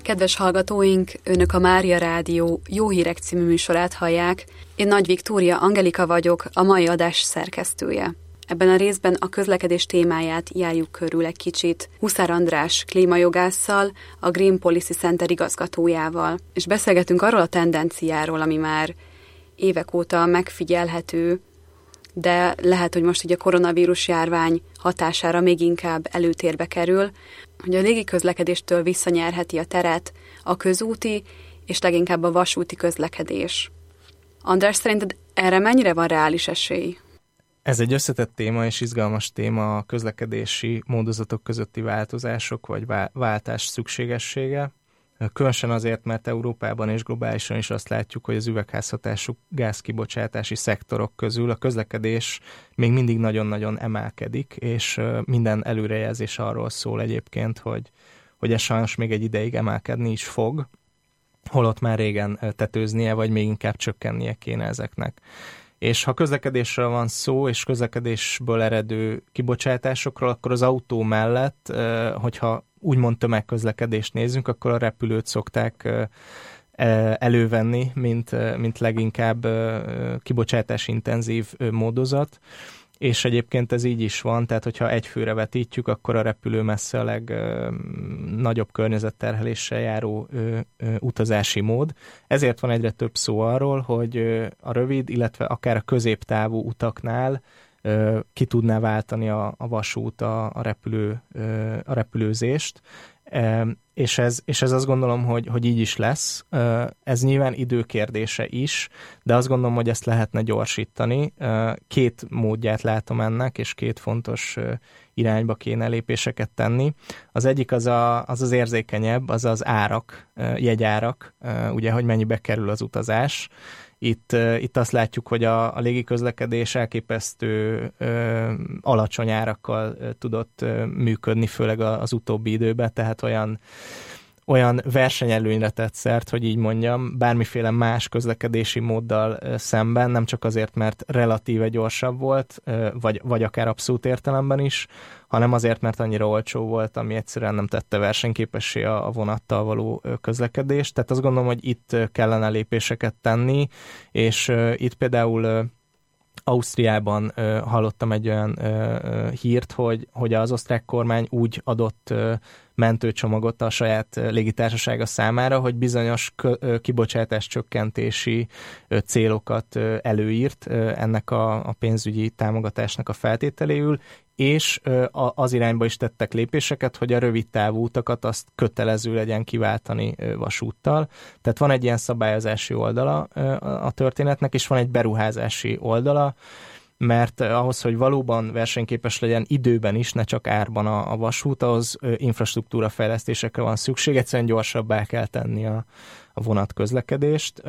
Kedves hallgatóink, Önök a Mária Rádió Jó Hírek című műsorát hallják. Én Nagy Viktória Angelika vagyok, a mai adás szerkesztője. Ebben a részben a közlekedés témáját járjuk körül egy kicsit Huszár András klímajogásszal, a Green Policy Center igazgatójával, és beszélgetünk arról a tendenciáról, ami már évek óta megfigyelhető, de lehet, hogy most így a koronavírus járvány hatására még inkább előtérbe kerül, hogy a légiközlekedéstől visszanyerheti a teret a közúti és leginkább a vasúti közlekedés. András, szerinted erre mennyire van reális esély? Ez egy összetett téma és izgalmas téma, a közlekedési módozatok közötti változások vagy váltás szükségessége. Különösen azért, mert Európában és globálisan is azt látjuk, hogy az üvegházhatású gázkibocsátási szektorok közül a közlekedés még mindig nagyon-nagyon emelkedik, és minden előrejelzés arról szól egyébként, hogy ez sajnos még egy ideig emelkedni is fog, holott már régen tetőznie, vagy még inkább csökkennie kéne ezeknek. És ha közlekedésről van szó, és közlekedésből eredő kibocsátásokról, akkor az autó mellett, hogyha úgymond tömegközlekedést nézzünk, akkor a repülőt szokták elővenni, mint leginkább kibocsátásintenzív módozat, és egyébként ez így is van, tehát hogyha egy főre vetítjük, akkor a repülő messze a legnagyobb környezetterheléssel járó utazási mód. Ezért van egyre több szó arról, hogy a rövid, illetve akár a középtávú utaknál ki tudná váltani a vasút a repülőzést. És ez azt gondolom, hogy így is lesz. Ez nyilván időkérdése is, de azt gondolom, hogy ezt lehetne gyorsítani. Két módját látom ennek, és két fontos irányba kéne lépéseket tenni. Az egyik az érzékenyebb, az az árak, jegyárak, ugye, hogy mennyibe kerül az utazás. Itt azt látjuk, hogy a légiközlekedés elképesztő alacsony árakkal tudott működni, főleg az utóbbi időben, tehát olyan versenyelőnyre tett szert, hogy így mondjam, bármiféle más közlekedési móddal szemben, nem csak azért, mert relatíve gyorsabb volt, vagy akár abszolút értelemben is, hanem azért, mert annyira olcsó volt, ami egyszerűen nem tette versenyképessé a vonattal való közlekedést. Tehát azt gondolom, hogy itt kellene lépéseket tenni, és itt például Ausztriában hallottam egy olyan hírt, hogy az osztrák kormány úgy adott mentőcsomagot a saját légitársasága számára, hogy bizonyos kibocsátás csökkentési célokat előírt ennek a pénzügyi támogatásnak a feltételéül, és az irányba is tettek lépéseket, hogy a rövid távú utakat azt kötelező legyen kiváltani vasúttal. Tehát van egy ilyen szabályozási oldala a történetnek, és van egy beruházási oldala, mert ahhoz, hogy valóban versenyképes legyen időben is, ne csak árban a vasút, ahhoz infrastruktúra fejlesztésekre van szükség, egyszerűen gyorsabbá kell tenni a vonatközlekedést.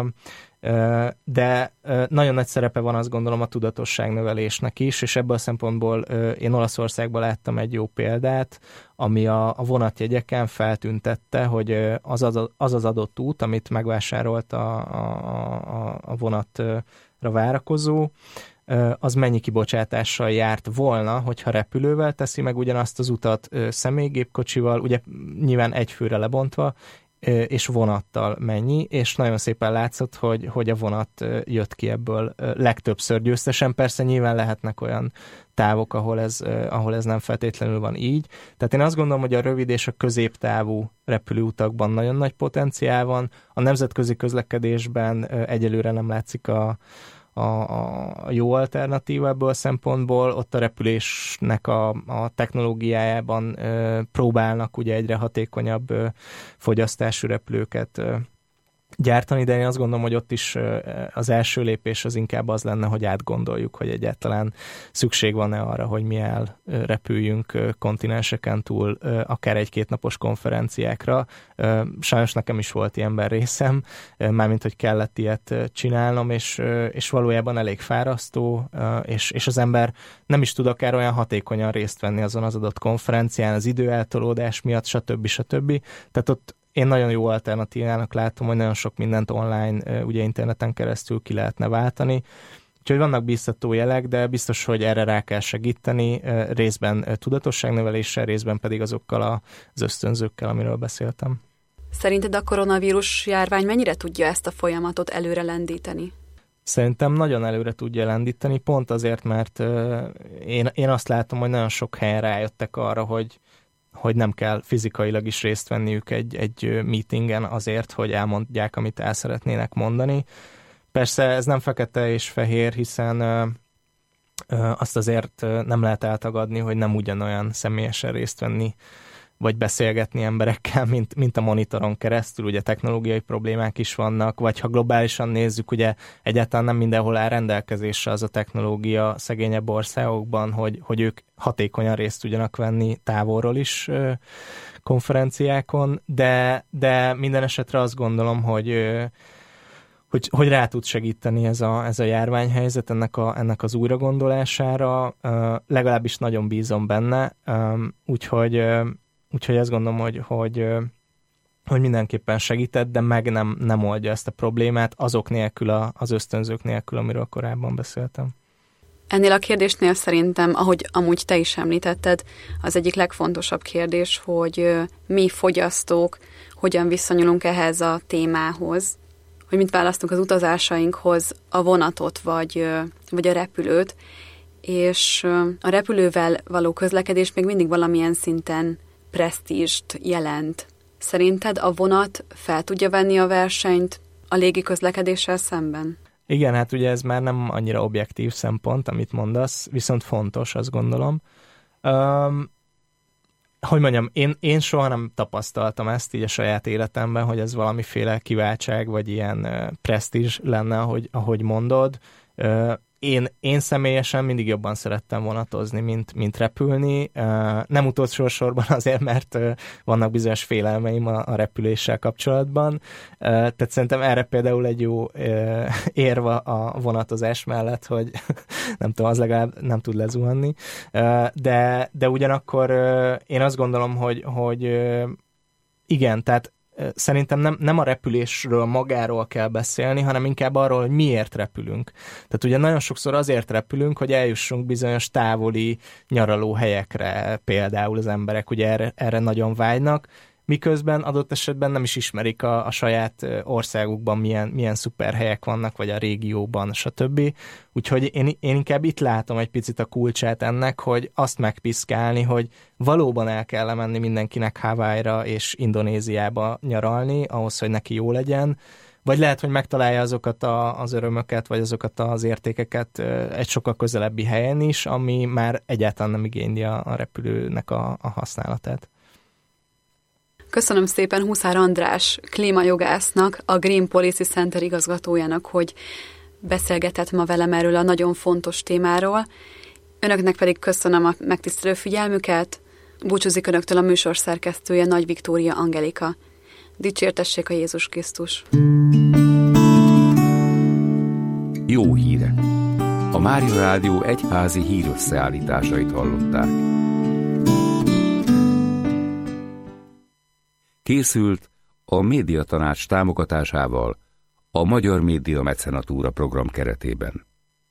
De nagyon nagy szerepe van, azt gondolom, a tudatosságnövelésnek is, és ebből a szempontból én Olaszországban láttam egy jó példát, ami a vonatjegyeken feltüntette, hogy az adott út, amit megvásárolt a vonatra várakozó, az mennyi kibocsátással járt volna, hogyha repülővel teszi meg ugyanazt az utat személygépkocsival, ugye nyilván egy főre lebontva, és vonattal mennyi, és nagyon szépen látszott, hogy a vonat jött ki ebből legtöbbször győztesen. Persze nyilván lehetnek olyan távok, ahol ez nem feltétlenül van így. Tehát én azt gondolom, hogy a rövid és a középtávú repülőutakban nagyon nagy potenciál van. A nemzetközi közlekedésben egyelőre nem látszik a jó alternatíva ebből a szempontból. Ott a repülésnek a technológiájában próbálnak ugye egyre hatékonyabb fogyasztású repülőket gyártani, de én azt gondolom, hogy ott is az első lépés az inkább az lenne, hogy átgondoljuk, hogy egyáltalán szükség van-e arra, hogy mi elrepüljünk kontinenseken túl, akár egy-két napos konferenciákra. Sajnos nekem is volt ilyenben részem, mármint, hogy kellett ilyet csinálnom, és valójában elég fárasztó, és az ember nem is tud akár olyan hatékonyan részt venni azon az adott konferencián, az időeltolódás miatt, stb. Tehát ott én nagyon jó alternatívának látom, hogy nagyon sok mindent online, ugye interneten keresztül ki lehetne váltani. Úgyhogy vannak biztató jelek, de biztos, hogy erre rá kell segíteni, részben tudatosságnöveléssel, részben pedig azokkal az ösztönzőkkel, amiről beszéltem. Szerinted a koronavírus járvány mennyire tudja ezt a folyamatot előre lendíteni? Szerintem nagyon előre tudja lendíteni, pont azért, mert én azt látom, hogy nagyon sok helyen rájöttek arra, hogy nem kell fizikailag is részt venniük egy meetingen azért, hogy elmondják, amit el szeretnének mondani. Persze ez nem fekete és fehér, hiszen azt azért nem lehet eltagadni, hogy nem ugyanolyan személyesen részt venni, vagy beszélgetni emberekkel, mint a monitoron keresztül, ugye technológiai problémák is vannak, vagy ha globálisan nézzük, ugye egyáltalán nem mindenhol áll rendelkezésre az a technológia szegényebb országokban, hogy ők hatékonyan részt tudjanak venni távolról is konferenciákon, de minden esetre azt gondolom, hogy rá tud segíteni ez a járványhelyzet ennek az újragondolására, legalábbis nagyon bízom benne, úgyhogy azt gondolom, hogy mindenképpen segített, de meg nem oldja ezt a problémát azok nélkül, az ösztönzők nélkül, amiről korábban beszéltem. Ennél a kérdésnél szerintem, ahogy amúgy te is említetted, az egyik legfontosabb kérdés, hogy mi fogyasztók hogyan viszonyulunk ehhez a témához, hogy mit választunk az utazásainkhoz, a vonatot vagy a repülőt, és a repülővel való közlekedés még mindig valamilyen szinten presztízst jelent. Szerinted a vonat fel tudja venni a versenyt a légi közlekedéssel szemben? Igen, hát ugye ez már nem annyira objektív szempont, amit mondasz, viszont fontos, azt gondolom. Hogy mondjam, én soha nem tapasztaltam ezt így a saját életemben, hogy ez valamiféle kiváltság, vagy ilyen presztízs lenne, ahogy mondod. Én személyesen mindig jobban szerettem vonatozni, mint repülni. Nem utolsó sorban azért, mert vannak bizonyos félelmeim a repüléssel kapcsolatban. Tehát szerintem erre például egy jó érv a vonatozás mellett, hogy nem tudom, az legalább nem tud lezuhanni. De ugyanakkor én azt gondolom, hogy igen, tehát szerintem nem a repülésről magáról kell beszélni, hanem inkább arról, hogy miért repülünk. Tehát ugye nagyon sokszor azért repülünk, hogy eljussunk bizonyos távoli nyaralóhelyekre, például az emberek ugye erre nagyon vágynak, miközben adott esetben nem is ismerik a saját országukban milyen szuper helyek vannak, vagy a régióban, stb. Úgyhogy én inkább itt látom egy picit a kulcsát ennek, hogy azt megpiszkálni, hogy valóban el kell menni mindenkinek Hawaii-ra és Indonéziába nyaralni, ahhoz, hogy neki jó legyen, vagy lehet, hogy megtalálja azokat az örömöket, vagy azokat az értékeket egy sokkal közelebbi helyen is, ami már egyáltalán nem igényli a repülőnek a használatát. Köszönöm szépen Huszár András klímajogásznak, a Green Policy Center igazgatójának, hogy beszélgetett ma velem erről a nagyon fontos témáról. Önöknek pedig köszönöm a megtisztelő figyelmüket. Búcsúzik önöktől a műsor szerkesztője, Nagy Viktória Angelika. Dicsértessék a Jézus Krisztus! Jó híre! A Mária Rádió egyházi hírösszeállításait hallották. Készült a Médiatanács támogatásával a Magyar Média Mecenatúra program keretében.